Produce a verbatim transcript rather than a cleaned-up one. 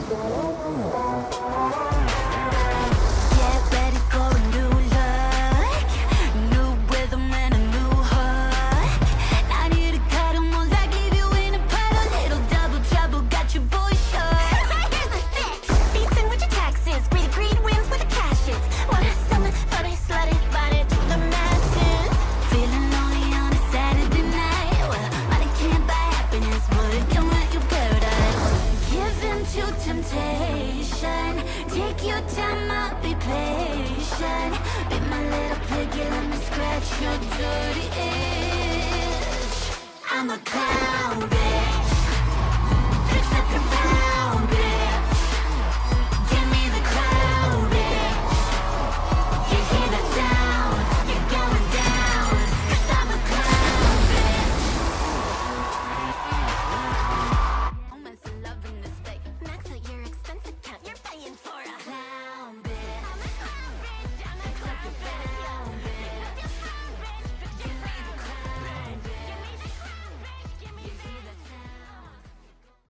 Get ready for a new look, new rhythm and a new hook. Not here to cut 'em all, I give you in a puddle. Little double trouble, got your boy shook. Here's the fix, beats in with your taxes. Greedy greed wins with the cashes. Wanna summon, funny, slutty, body to the masses. Feeling lonely on a Saturday night. Well, money can't buy happiness, but it can let you paradise. Give in to temptation. Take your time, I'll be patient. Be my little piggy, let me scratch your dirty itch. I'm a clown, bitch.